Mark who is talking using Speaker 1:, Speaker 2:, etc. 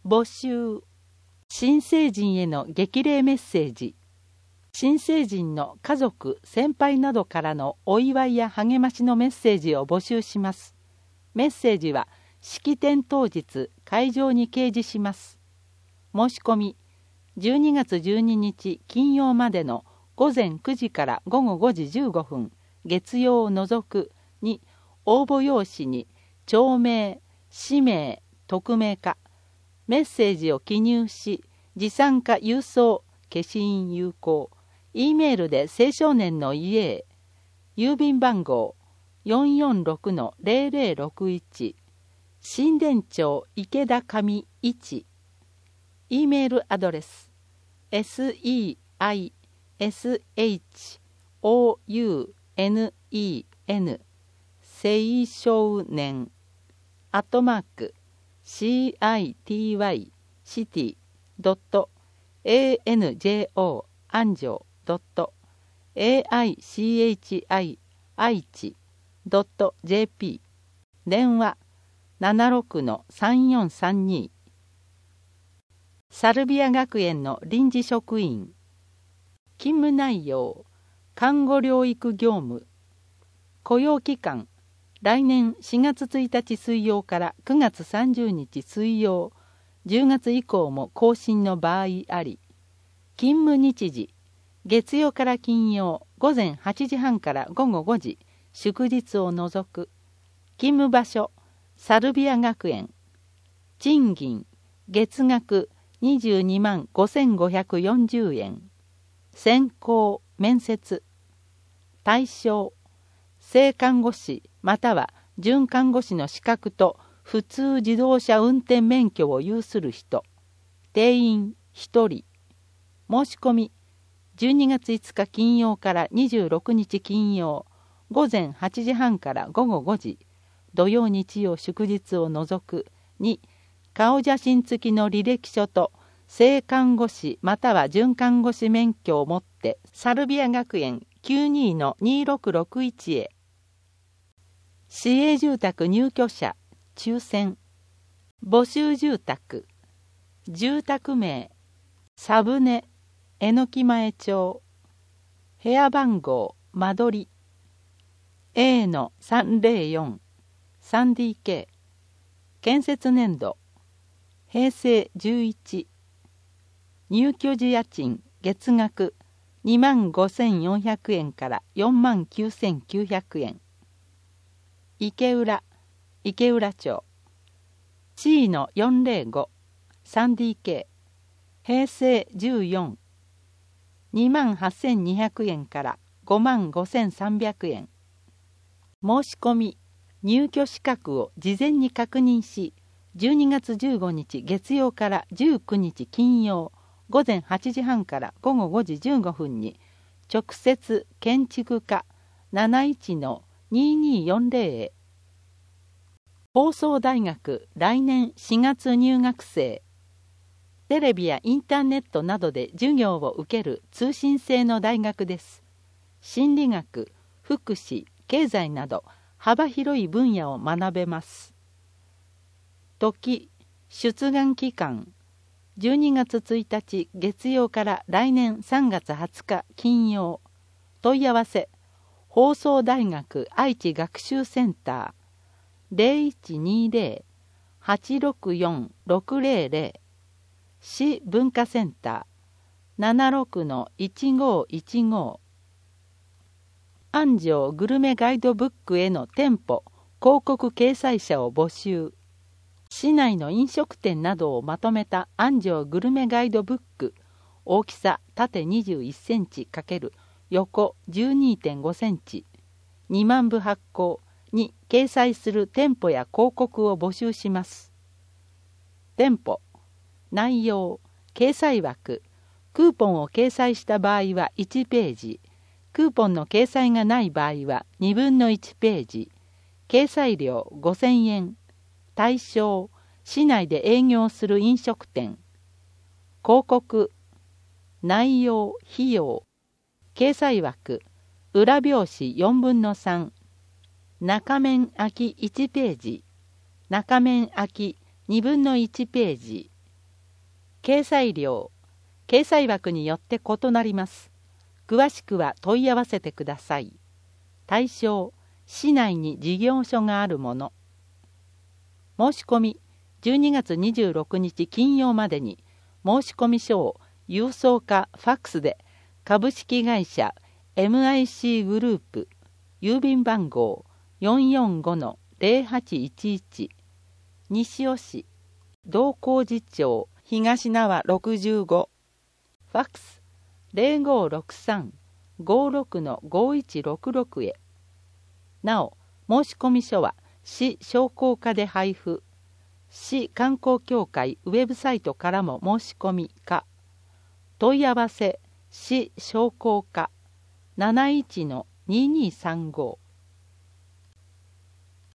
Speaker 1: 募集。新成人への激励メッセージ。新成人の家族、先輩などからのお祝いや励ましのメッセージを募集します。メッセージは式典当日会場に掲示します。申し込み12月12日金曜までの午前9時から午後5時15分月曜を除くに応募用紙に町名、氏名、匿名かメッセージを記入し持参か郵送、消印有効、E メールで青少年の家へ、郵便番号 446-0061 新田町池田上1、 E メールアドレス seishounen 青少年@city.city.anjo 安城 .aichi.jp 電話76-3432。サルビア学園の臨時職員。勤務内容、看護療育業務。雇用期間、来年4月1日水曜から9月30日水曜、10月以降も更新の場合あり。勤務日時、月曜から金曜午前8時半から午後5時、祝日を除く。勤務場所、サルビア学園。賃金、月額22万5540円。選考、面接。対象、正看護師または準看護師の資格と普通自動車運転免許を有する人。定員1人。申し込み12月5日金曜から26日金曜午前8時半から午後5時、土曜日曜祝日を除くに顔写真付きの履歴書と正看護師または準看護師免許を持ってサルビア学園 92-2661 へ。市営住宅入居者抽選。募集住宅。住宅名サブネ榎木前町。部屋番号間取り A-304 3DK。 建設年度平成11。入居時家賃月額25,400円から49,900円。池浦町 C-405 3DK。 平成14。28,200円から55,300円。申し込み入居資格を事前に確認し12月15日月曜から19日金曜午前8時半から午後5時15分に直接建築課 71-2240 へ。放送大学来年4月入学生。テレビやインターネットなどで授業を受ける通信制の大学です。心理学、福祉、経済など幅広い分野を学べます。時、出願期間、12月1日月曜から来年3月20日金曜。問い合わせ、放送大学愛知学習センター 0120-864-600。市文化センター 76-1515。安城グルメガイドブックへの店舗広告掲載者を募集。市内の飲食店などをまとめた安城グルメガイドブック。大きさ縦21センチ×横 12.5 センチ。2万部発行に掲載する店舗や広告を募集します。店舗内容、掲載枠、クーポンを掲載した場合は1ページ、クーポンの掲載がない場合は2分の1ページ、掲載料5,000円、対象、市内で営業する飲食店、広告、内容、費用、掲載枠、裏表紙4分の3、中面空き1ページ、中面空き2分の1ページ、 掲載料、掲載枠によって異なります。詳しくは問い合わせてください。対象、市内に事業所があるもの。申し込み、12月26日金曜までに、申込書を郵送かファックスで、株式会社 MIC グループ、郵便番号 445-0811、西尾市、道光寺町東縄65、ファックス 0563-56-5166 へ。なお、申込書は市商工課で配布、市観光協会ウェブサイトからも申し込みか、問い合わせ市商工課 71-2235